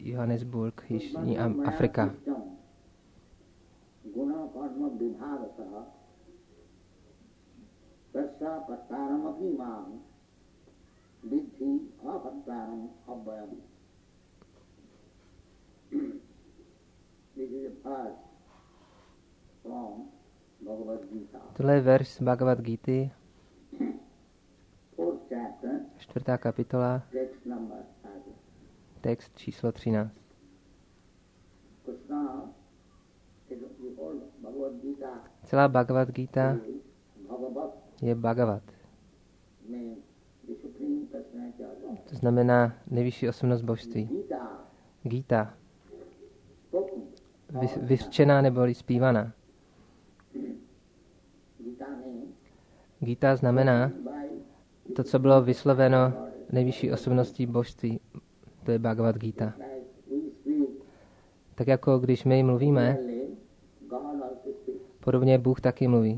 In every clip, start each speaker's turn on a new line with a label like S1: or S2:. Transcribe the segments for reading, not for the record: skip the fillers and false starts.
S1: Johannesburg, Jižní Afrika. Tohle je verš z Bhagavad Gity, 4. kapitola, text číslo 13. Celá Bhagavad Gita je Bhagavat. To znamená nejvyšší osobnost božství. Gita. Vyřčená neboli zpívaná. Gita znamená to, co bylo vysloveno nejvyšší osobností božství. To je Bhagavad Gita. Tak jako když my mluvíme, podobně Bůh taky mluví.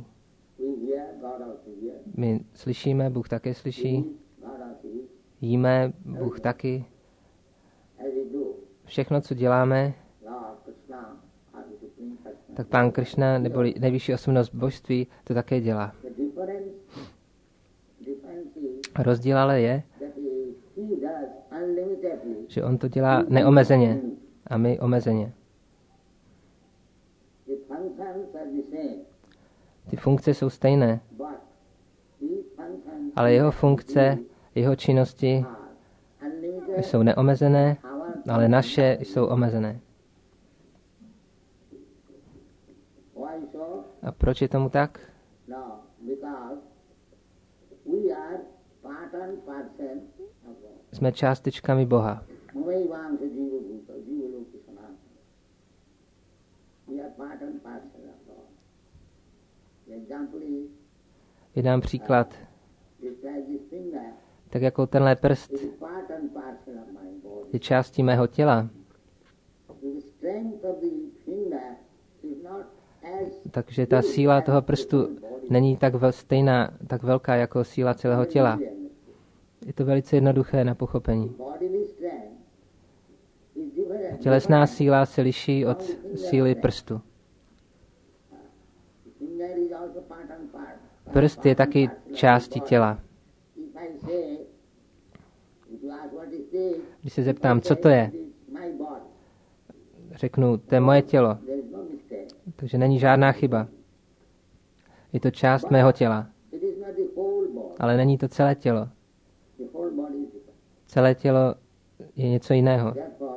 S1: My slyšíme, Bůh také slyší. Jíme, Bůh taky. Všechno, co děláme, tak Pán Kršna, nebo nejvyšší osobnost božství, to také dělá. Rozdíl ale je, že on to dělá neomezeně a my omezeně. Ty funkce jsou stejné, ale jeho funkce, jeho činnosti jsou neomezené, ale naše jsou omezené. A proč je tomu tak? Jsme částičkami Boha. Vydám příklad. Tak jako tenhle prst je částí mého těla, takže ta síla toho prstu není tak stejná, tak velká jako síla celého těla. Je to velice jednoduché na pochopení. Tělesná síla se liší od síly prstu. Prst je taky částí těla. Když se zeptám, co to je, řeknu, to je moje tělo. Takže není žádná chyba. Je to část mého těla. Ale není to celé tělo. Celé tělo je něco jiného.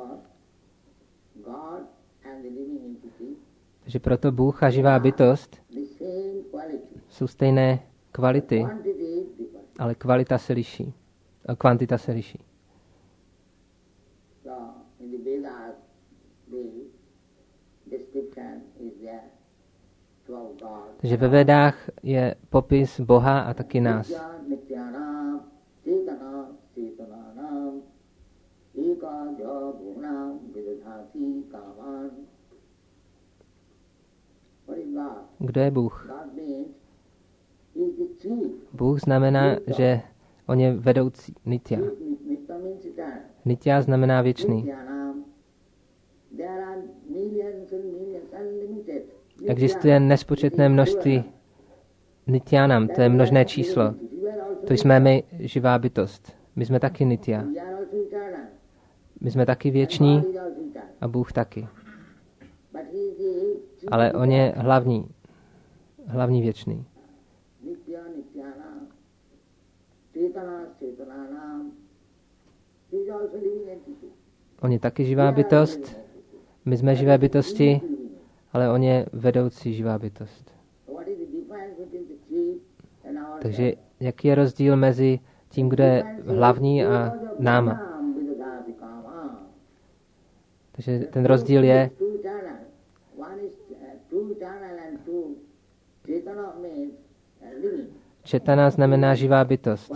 S1: Takže proto Bůh a živá bytost jsou stejné kvality, ale kvalita se liší. A kvantita se liší. Takže ve Vedách je popis Boha a taky nás. Kdo je Bůh? Bůh znamená, že on je vedoucí Nitya. Nitya znamená věčný. Existuje nespočetné množství Nityanam, to je množné číslo. To jsme my, živá bytost. My jsme taky Nitya. My jsme taky věční a Bůh taky. Ale on je hlavní věčný. On je taky živá bytost, my jsme živé bytosti, ale on je vedoucí živá bytost. Takže jaký je rozdíl mezi tím, kdo je hlavní a náma? Takže ten rozdíl je, Četana znamená živá bytost.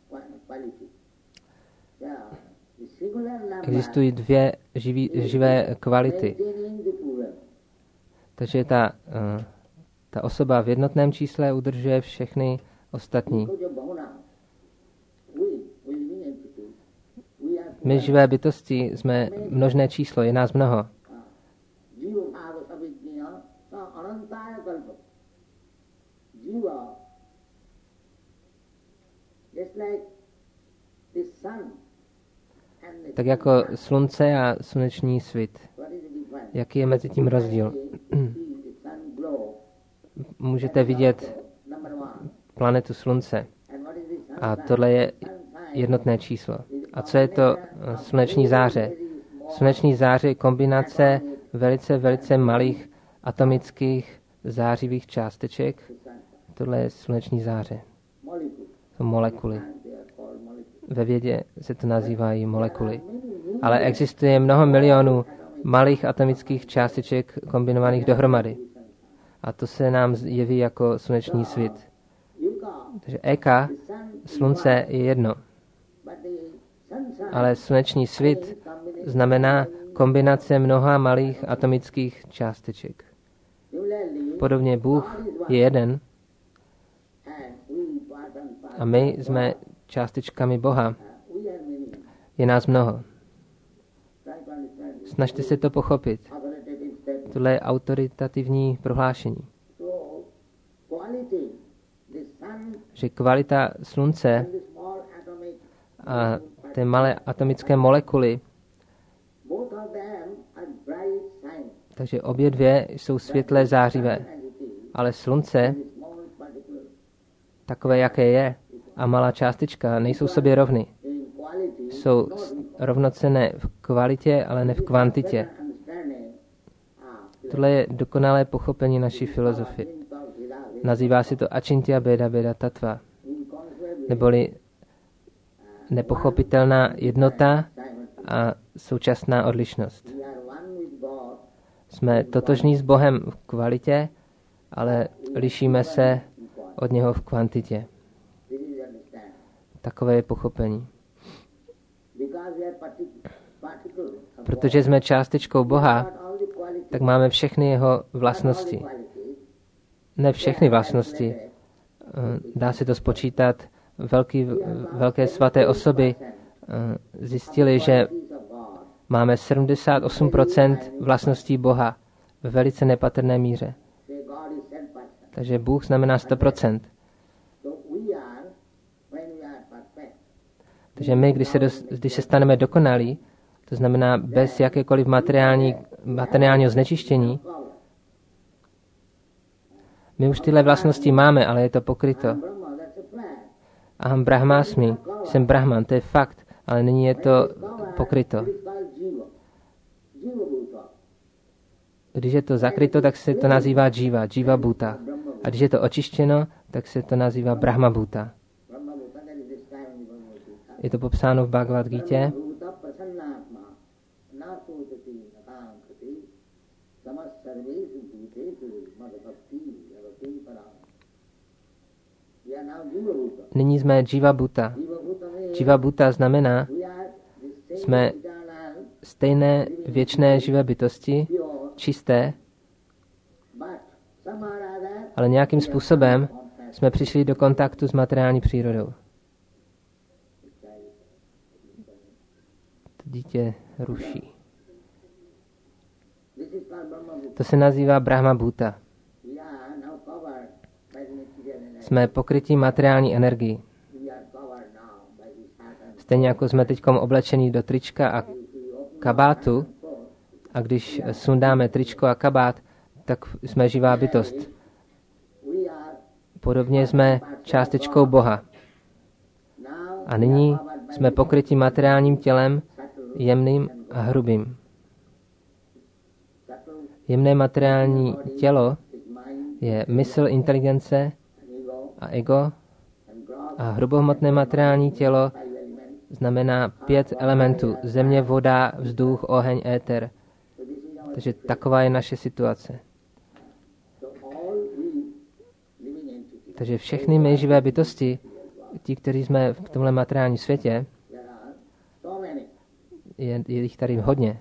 S1: Existují dvě živé kvality. Takže ta osoba v jednotném čísle udržuje všechny ostatní. My živé bytosti jsme množné číslo, je nás mnoho. Tak jako slunce a sluneční svit. Jaký je mezi tím rozdíl? Můžete vidět planetu slunce. A tohle je jednotné číslo. A co je to sluneční záře? Sluneční záře je kombinace velice malých atomických zářivých částeček. Tohle je sluneční záře. To molekuly. Ve vědě se to nazývají molekuly. Ale existuje mnoho milionů malých atomických částeček kombinovaných dohromady. A to se nám jeví jako sluneční svit. Takže Eka, slunce, je jedno. Ale sluneční svit znamená kombinace mnoha malých atomických částeček. Podobně Bůh je jeden a my jsme částečkami Boha. Je nás mnoho. Snažte se to pochopit. Tohle je autoritativní prohlášení. Že kvalita slunce a té malé atomické molekuly, takže obě dvě jsou světlé zářivé, ale slunce, takové, jaké je, a malá částička nejsou sobě rovny. Jsou rovnocenné v kvalitě, ale ne v kvantitě. Tohle je dokonalé pochopení naší filozofie. Nazývá se to Achintya Bheda Bheda Tattva, neboli nepochopitelná jednota a současná odlišnost. Jsme totožní s Bohem v kvalitě, ale lišíme se od něho v kvantitě. Takové je pochopení. Protože jsme částečkou Boha, tak máme všechny jeho vlastnosti. Ne všechny vlastnosti. Dá se to spočítat. Velké svaté osoby zjistili, že máme 78% vlastností Boha ve velice nepatrné míře. Takže Bůh znamená 100%. Takže my, když se staneme dokonalí, to znamená bez jakékoliv materiálního znečištění, my už tyhle vlastnosti máme, ale je to pokryto. Aham brahmasmi, jsem brahman, to je fakt, ale není je to pokryto. Když je to zakryto, tak se to nazývá jiva bhuta. A když je to očištěno, tak se to nazývá brahma bhuta. Je to popsáno v Bhagavad Gítě. Nyní jsme jiva bhuta. Jiva bhuta znamená, jsme stejné věčné živé bytosti, čisté, ale nějakým způsobem jsme přišli do kontaktu s materiální přírodou. To dítě ruší. To se nazývá Brahma bhuta. Jsme pokrytí materiální energií. Stejně jako jsme teď oblečení do trička a kabátu, a když sundáme tričko a kabát, tak jsme živá bytost. Podobně jsme částečkou Boha. A nyní jsme pokryti materiálním tělem, jemným a hrubým. Jemné materiální tělo je mysl, inteligence a ego, a hrubohmotné materiální tělo znamená 5 elementů. Země, voda, vzduch, oheň, éter. Takže taková je naše situace. Takže všechny my živé bytosti, ti, kteří jsme v tomhle materiálním světě, je jich tady hodně.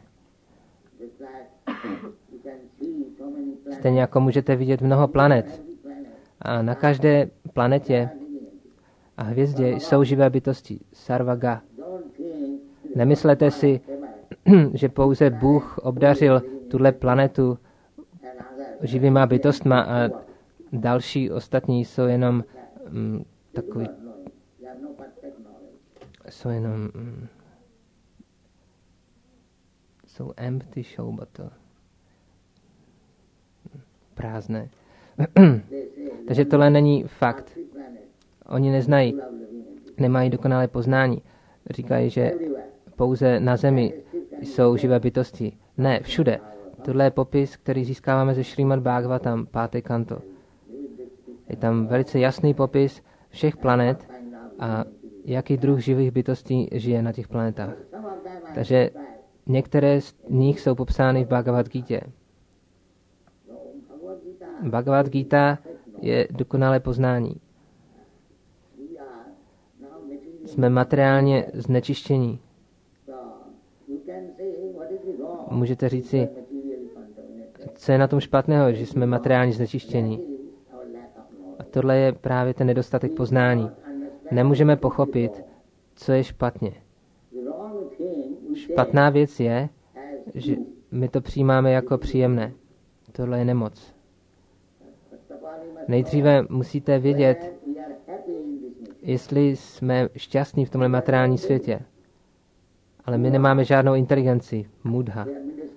S1: Stejně jako můžete vidět mnoho planet. A na každé planetě a hvězdě jsou živé bytosti. Sarvaga. Nemyslete si, že pouze Bůh obdařil tuhle planetu živýma bytostma a další ostatní jsou jenom takový, jsou empty show, to prázdné. Takže tohle není fakt. Oni neznají, nemají dokonalé poznání. Říkají, že pouze na zemi jsou živé bytosti. Ne, všude. Tohle je popis, který získáváme ze Šrímad Bhagavatam, 5. kanto. Je tam velice jasný popis všech planet a jaký druh živých bytostí žije na těch planetách. Takže některé z nich jsou popsány v Bhagavad Gítě. Bhagavad Gita je dokonalé poznání. Jsme materiálně znečištění. Můžete říci, co je na tom špatného, že jsme materiálně znečištění. A tohle je právě ten nedostatek poznání. Nemůžeme pochopit, co je špatně. Špatná věc je, že my to přijímáme jako příjemné. Tohle je nemoc. Nejdříve musíte vědět, jestli jsme šťastní v tomhle materiálním světě. Ale my nemáme žádnou inteligenci, mudha.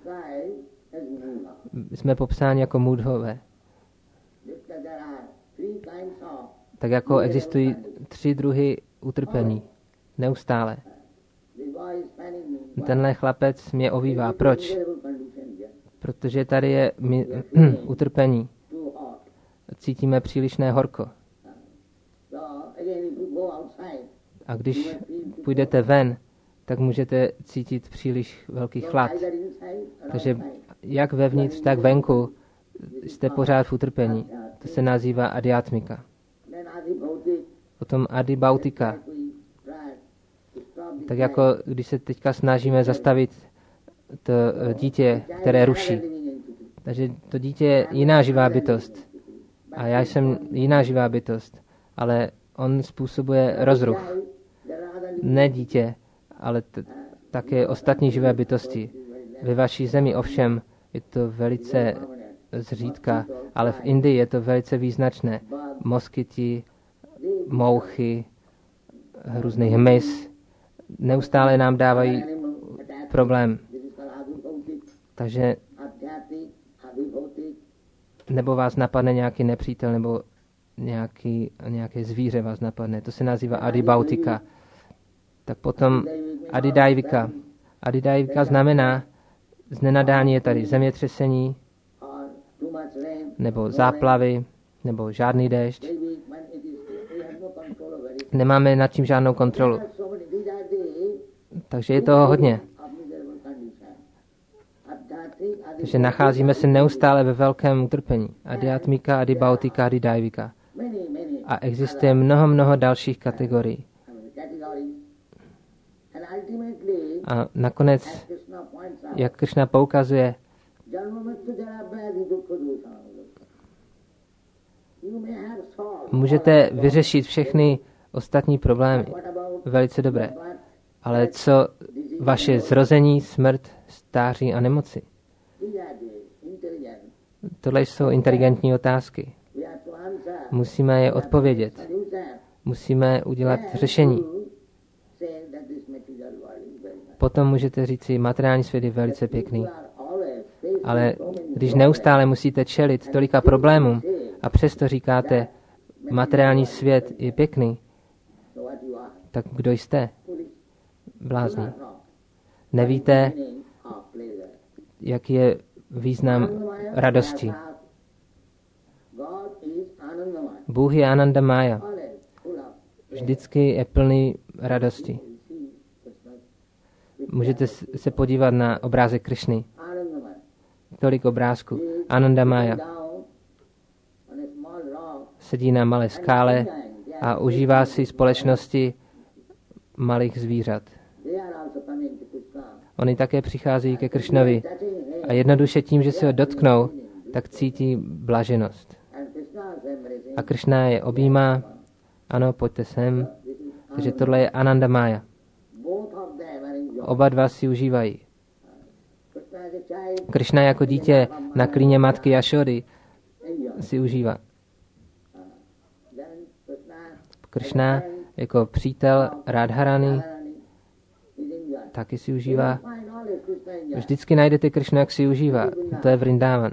S1: Jsme popsáni jako mudhové. Tak jako existují 3 druhy utrpení. Neustále. Tenhle chlapec mě ovívá. Proč? Protože tady je utrpení. Cítíme přílišné horko. A když půjdete ven, tak můžete cítit příliš velký chlad. Takže jak vevnitř, tak venku jste pořád v utrpení. To se nazývá adiatmika. Potom adibautika. Tak jako když se teďka snažíme zastavit to dítě, které ruší. Takže to dítě je jiná živá bytost. A já jsem jiná živá bytost. Ale on způsobuje rozruch. Ne dítě, ale také ostatní živé bytosti. Ve vaší zemi ovšem je to velice zřídka, ale v Indii je to velice význačné. Moskyti, mouchy, různý hmyz neustále nám dávají problém. Takže nebo vás napadne nějaký nepřítel, nebo nějaké zvíře vás napadne. To se nazývá adibautika. Tak potom adidaivika. Adidaivika znamená, z nenadání je tady zemětřesení, nebo záplavy, nebo žádný déšť. Nemáme nad tím žádnou kontrolu. Takže je toho hodně. Takže nacházíme se neustále ve velkém utrpení. Adiatmika, adibautika, adidaivika. A existuje mnoho dalších kategorií. A nakonec, jak Krishna poukazuje, můžete vyřešit všechny ostatní problémy. Velice dobré. Ale co vaše zrození, smrt, stáří a nemoci? Tohle jsou inteligentní otázky. Musíme je odpovědět. Musíme udělat řešení. Potom můžete říci, materiální svět je velice pěkný. Ale když neustále musíte čelit tolika problémům a přesto říkáte, materiální svět je pěkný, tak kdo jste? Blázni. Nevíte, jaký je význam radosti. Bůh je Anandamaya. Vždycky je plný radosti. Můžete se podívat na obrázek Krishny. Tolik obrázků. Anandamaya. Sedí na malé skále a užívá si společnosti malých zvířat. Oni také přichází ke Kršnovi a jednoduše tím, že se ho dotknou, tak cítí blaženost. A Kršna je objímá, ano, pojďte sem. Takže tohle je Anandamaya. oba dva si užívají. Kršna jako dítě na klíně matky Jašody si užívá. Kršna jako přítel Radharani taky si užívá. Vždycky najdete Kršnu, jak si užívá. To je Vrindavan.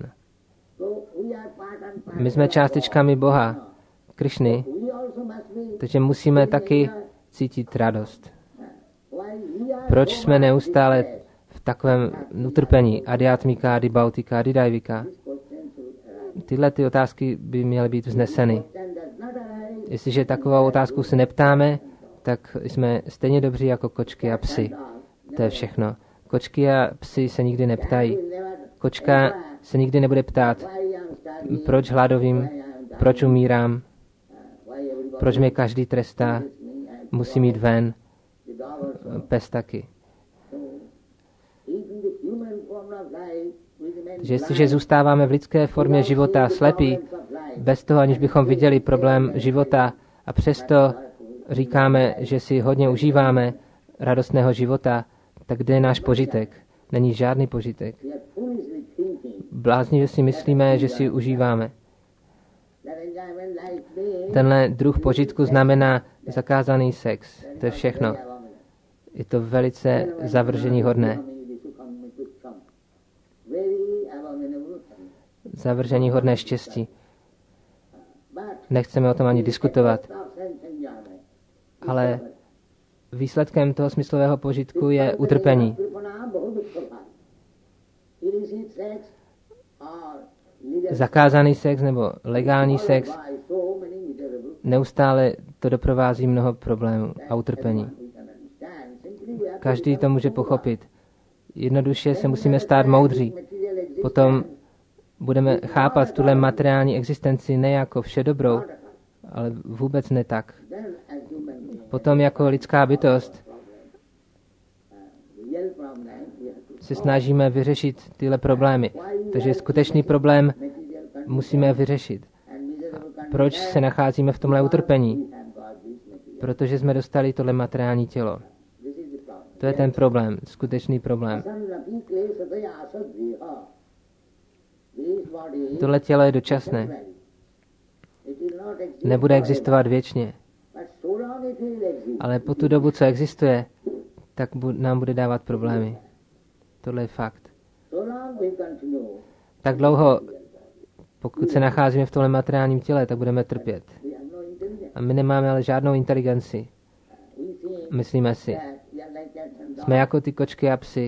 S1: My jsme částečkami Boha, Kršny, takže musíme taky cítit radost. Proč jsme neustále v takovém utrpení? Adhyatmika, adibautika, adidajvika. Tyhle ty otázky by měly být vzneseny. Jestliže takovou otázku se neptáme, tak jsme stejně dobří jako kočky a psy. To je všechno. Kočky a psy se nikdy neptají. Kočka se nikdy nebude ptát, proč hladovím, proč umírám, proč mě každý trestá, musím jít ven, pes taky. Že jestliže zůstáváme v lidské formě života slepí, bez toho, aniž bychom viděli problém života a přesto říkáme, že si hodně užíváme radostného života, tak kde je náš požitek? Není žádný požitek. Bláznivě si myslíme, že si užíváme. Tenhle druh požitku znamená zakázaný sex. To je všechno. Je to velice zavrženíhodné. Zavrženíhodné štěstí. Nechceme o tom ani diskutovat. Ale výsledkem toho smyslového požitku je utrpení. Zakázaný sex nebo legální sex, neustále to doprovází mnoho problémů a utrpení. Každý to může pochopit. Jednoduše se musíme stát moudří. Potom budeme chápat tuhle materiální existenci ne jako vše dobrou, ale vůbec ne tak. Potom jako lidská bytost se snažíme vyřešit tyhle problémy. Takže skutečný problém musíme vyřešit. Proč se nacházíme v tomhle utrpení? Protože jsme dostali tohle materiální tělo. To je ten problém, skutečný problém. Tohle tělo je dočasné. Nebude existovat věčně. Ale po tu dobu, co existuje, tak nám bude dávat problémy. Tohle je fakt. Tak dlouho, pokud se nacházíme v tomhle materiálním těle, tak budeme trpět. A my nemáme ale žádnou inteligenci. Myslíme si. Jsme jako ty kočky a psy.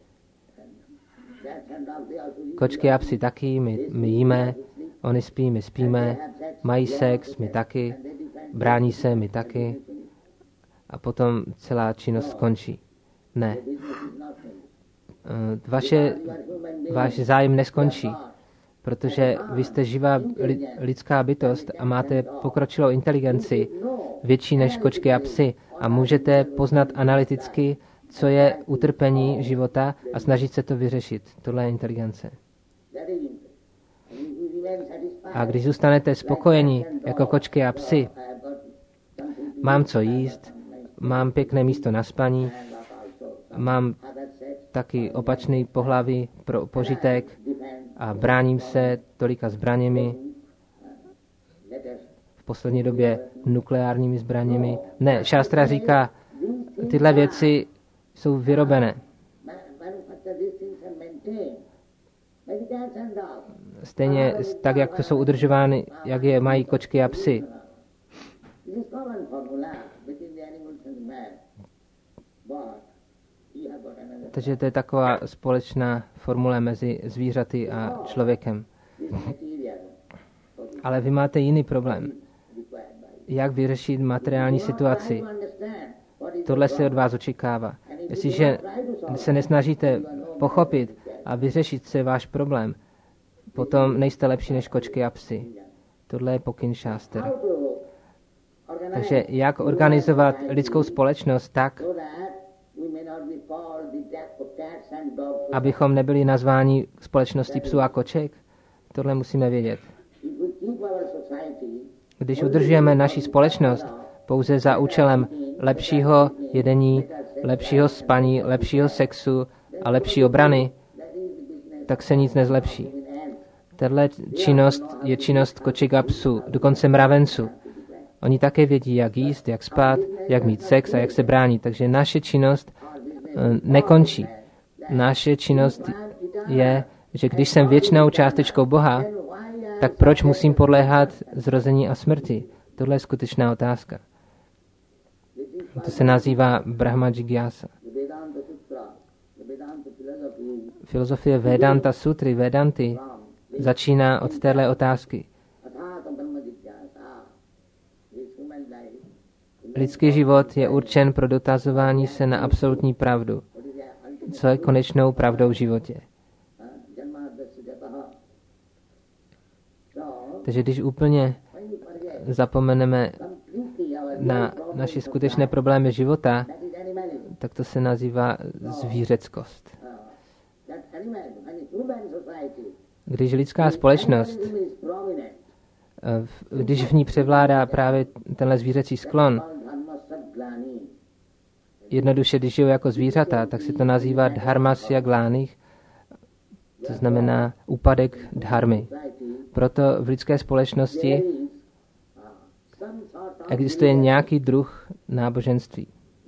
S1: Kočky a psy taky, my jíme, oni spí, my spíme, mají sex, my taky, brání se, my taky. A potom celá činnost skončí. Ne. Váš zájem neskončí, protože vy jste živá lidská bytost a máte pokročilou inteligenci, větší než kočky a psy, a můžete poznat analyticky, co je utrpení života a snažit se to vyřešit. Tohle je inteligence. A když zůstanete spokojení jako kočky a psy, mám co jíst, mám pěkné místo na spaní, mám taky opačný pohlaví pro požitek a bráním se tolika zbraněmi, v poslední době nukleárními zbraněmi. Ne, šástra říká, tyhle věci jsou vyrobené. Stejně tak, jak to jsou udržovány, jak je mají kočky a psy. Takže to je taková společná formule mezi zvířaty a člověkem. Ale vy máte jiný problém. Jak vyřešit materiální situaci? Tohle se od vás očekává. Jestliže se nesnažíte pochopit a vyřešit se váš problém, potom nejste lepší než kočky a psy. Tohle je pokyn šáster. Takže jak organizovat lidskou společnost tak, abychom nebyli nazváni společností psů a koček? Tohle musíme vědět. Když udržujeme naši společnost pouze za účelem lepšího jedení lepšího spaní, lepšího sexu a lepší obrany, tak se nic nezlepší. Tato činnost je činnost koček a psů, dokonce mravenců. Oni také vědí, jak jíst, jak spát, jak mít sex a jak se bránit. Takže naše činnost nekončí. Naše činnost je, že když jsem věčnou částečkou Boha, tak proč musím podléhat zrození a smrti? Tohle je skutečná otázka. To se nazývá Brahma Jigyasa. Filozofie Vedanta Sutry, Vedanty, začíná od téhle otázky. Lidský život je určen pro dotazování se na absolutní pravdu. Co je konečnou pravdou v životě? Takže když úplně zapomeneme na naše skutečné problémy života, tak to se nazývá zvířeckost. Když lidská společnost, když v ní převládá právě tenhle zvířecí sklon, jednoduše, když žijou jako zvířata, tak se to nazývá dharmasya glánih, to znamená úpadek dharmy. Proto v lidské společnosti existuje nějaký druh náboženství.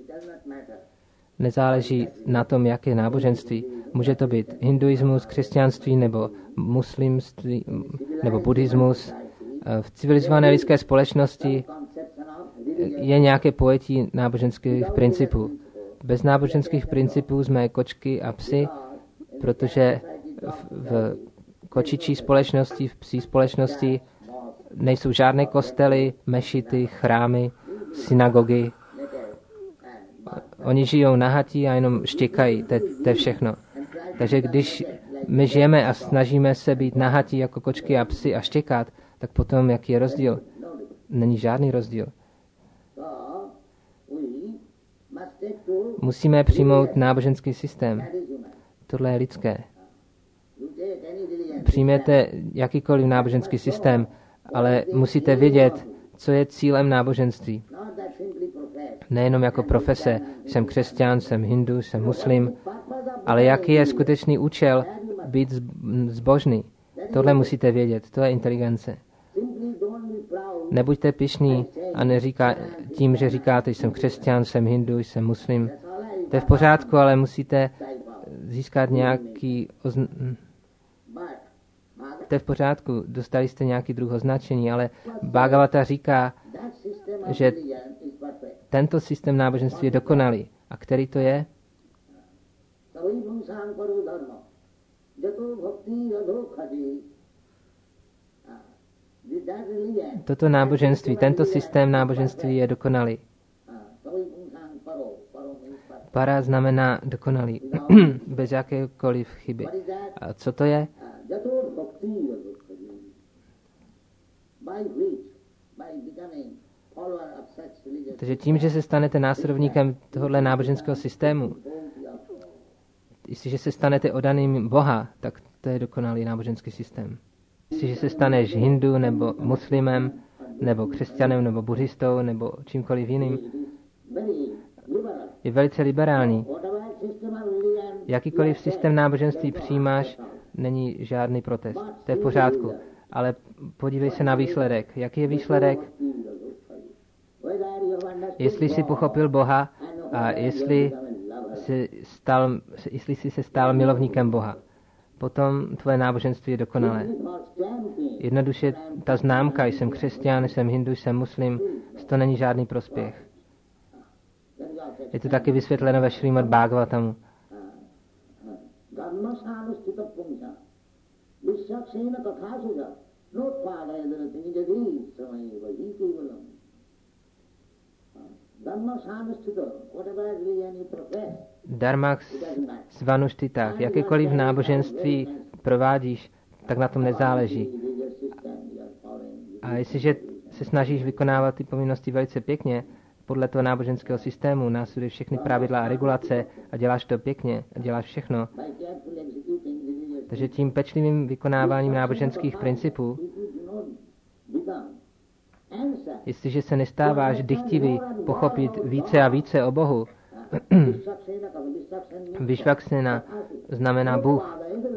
S1: Nezáleží na tom, jaké náboženství. Může to být hinduismus, křesťanství nebo muslimství nebo buddhismus. V civilizované lidské společnosti je nějaké pojetí náboženských principů. Bez náboženských principů jsme kočky a psy, protože v kočičí společnosti, v psí společnosti nejsou žádné kostely, mešity, chrámy, synagogy. Oni žijou nahatí a jenom štěkají, to je všechno. Takže když my žijeme a snažíme se být nahatí jako kočky a psy a štěkat, tak potom jaký je rozdíl? Není žádný rozdíl. Musíme přijmout náboženský systém. Tohle je lidské. Přijměte jakýkoliv náboženský systém, ale musíte vědět, co je cílem náboženství. Nejenom jako profese, jsem křesťan, jsem hindu, jsem muslim, ale jaký je skutečný účel být zbožný. Tohle musíte vědět, to je inteligence. Nebuďte pyšní a neříká tím, že říkáte, jsem křesťan, jsem hindu, jsem muslim. To je v pořádku, ale musíte získat nějaký to je v pořádku, dostali jste nějaký druh označení, ale Bhagavata říká, že tento systém náboženství je dokonalý. A který to je? Toto náboženství, tento systém náboženství je dokonalý. Para znamená dokonalý, bez jakékoliv chyby. A co to je? Takže tím, že se stanete následovníkem tohoto náboženského systému, jestliže se stanete oddaným Boha, tak to je dokonalý náboženský systém. Jestliže se staneš hindu, nebo muslimem, nebo křesťanem, nebo buddhistou, nebo čímkoliv jiným, je velice liberální. Jakýkoliv systém náboženství přijímáš, není žádný protest. To je v pořádku. Ale podívej se na výsledek. Jaký je výsledek? Jestli jsi pochopil Boha a jestli jsi se stal milovníkem Boha, potom tvoje náboženství je dokonalé. Jednoduše ta známka, jsem křesťan, jsem hindu, jsem muslim, to není žádný prospěch. Je to taky vysvětleno ve Šrímad Bhagavatamu. Dharma svanuštitách. Jakékoliv náboženství provádíš, tak na tom nezáleží. A jestliže se snažíš vykonávat ty povinnosti velice pěkně, podle toho náboženského systému, následuješ všechny pravidla a regulace a děláš to pěkně a děláš všechno. Takže tím pečlivým vykonáváním náboženských principů, jestliže se nestáváš dychtivý pochopit více a více o Bohu, Vyšvaksena znamená Bůh.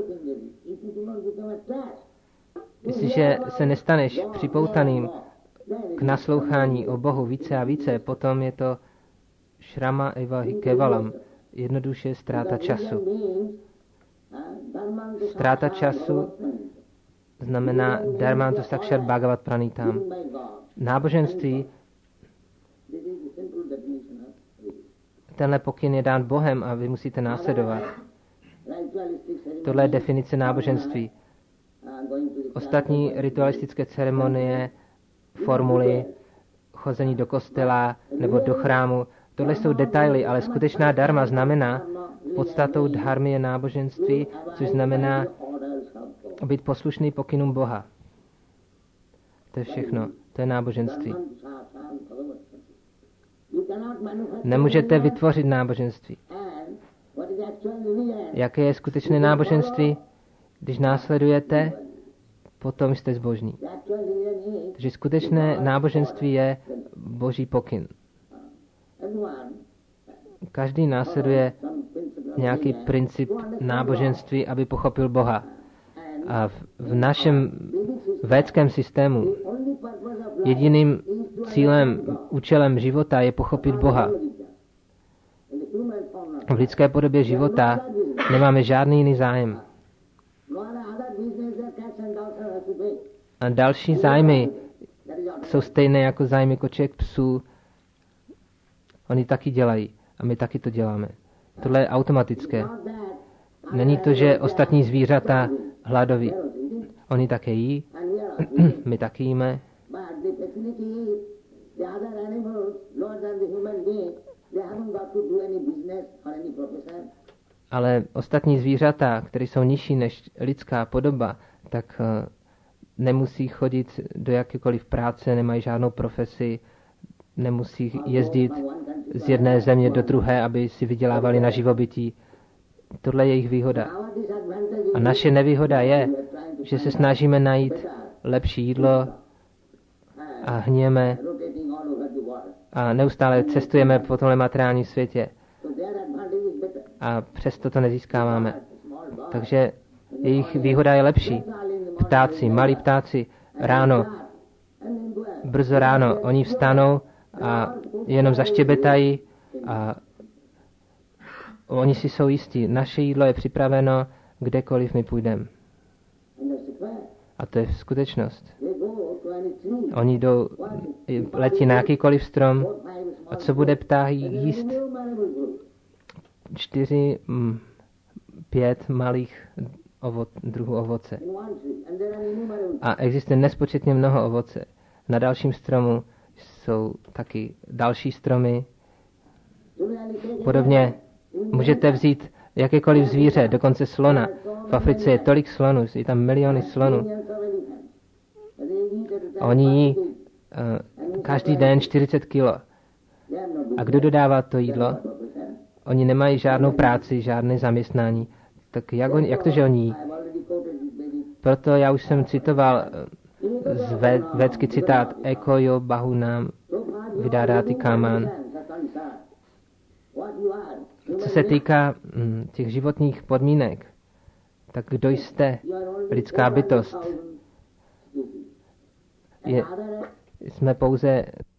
S1: Jestliže se nestaneš připoutaným k naslouchání o Bohu více a více, potom je to šrama eva kevalam, jednoduše ztráta času. Ztráta času znamená dharmantu sakshat bhagavat pranitam. Náboženství, tenhle pokyn je dán Bohem a vy musíte následovat. Tohle je definice náboženství. Ostatní ritualistické ceremonie, formuly, chození do kostela nebo do chrámu, tohle jsou detaily, ale skutečná dharma znamená, podstatou dharmy je náboženství, což znamená být poslušný pokynům Boha. To je všechno. To je náboženství. Nemůžete vytvořit náboženství. Jaké je skutečné náboženství? Když následujete, potom jste zbožní. Takže skutečné náboženství je Boží pokyn. Každý následuje nějaký princip náboženství, aby pochopil Boha. A v našem védském systému jediným cílem, účelem života je pochopit Boha. V lidské podobě života nemáme žádný jiný zájem. A další zájmy jsou stejné jako zájmy koček, psů. Oni taky dělají a my taky to děláme. Tohle je automatické. Není to, že ostatní zvířata hladoví. Oni také jí, my taky jíme. Ale ostatní zvířata, které jsou nižší než lidská podoba, tak nemusí chodit do jakékoliv práce, nemají žádnou profesi, nemusí jezdit z jedné země do druhé, aby si vydělávali na živobytí. Tohle je jejich výhoda. A naše nevýhoda je, že se snažíme najít lepší jídlo a hněme a neustále cestujeme po tomhle materiálním světě. A přesto to nezískáváme. Takže jejich výhoda je lepší. Ptáci, malí ptáci, ráno, brzo ráno, oni vstanou a jenom zaštěbetají a oni si jsou jistí. Naše jídlo je připraveno, kdekoliv my půjdeme. A to je skutečnost. Oni letí na jakýkoliv strom a co bude pták jíst? 4, 5 malých druhů ovoce. A existuje nespočetně mnoho ovoce. Na dalším stromu jsou taky další stromy. Podobně můžete vzít jakékoliv zvíře, dokonce slona. V Africe je tolik slonů, je tam miliony slonů. A oni jí každý den 40 kilo. A kdo dodává to jídlo? Oni nemají žádnou práci, žádné zaměstnání. Tak jak to, že oni jí? Proto já už jsem citoval z védský citát Eko jo bahunam vidádáti káman. Co se týká těch životních podmínek, tak kdo jste? Lidská bytost. Jsme pouze